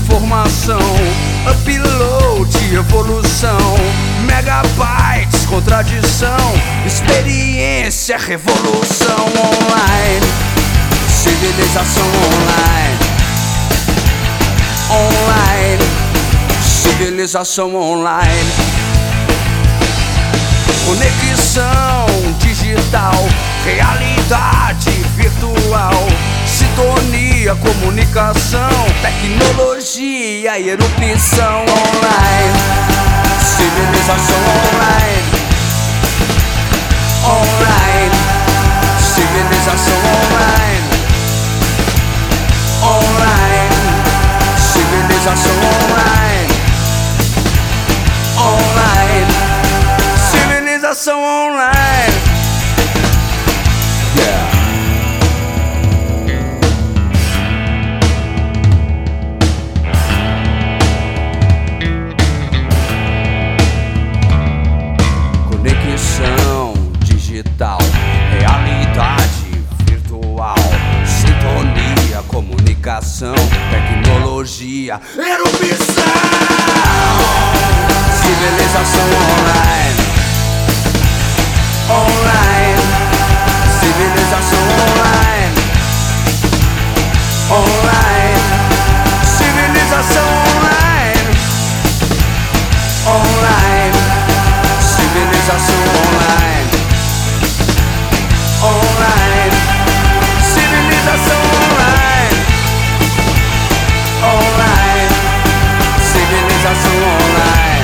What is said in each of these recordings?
informação, upload, evolução, megabytes, contradição, experiência, revolução online, civilização online, online, civilização online, conexão digital, realidade virtual, sintonia, comunicação, tecnologia e erupção online, civilização online, online, civilização online, online, civilização online, online, civilização online. Yeah. Conexão digital, realidade virtual, sintonia, comunicação, tecnologia, erupção, civilização online, online, civilização online, online, civilização online, online, civilização online, online, civilização online, online, civilização online,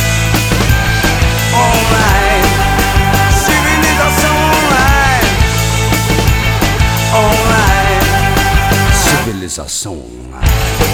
online, civilização online, online, civilização online.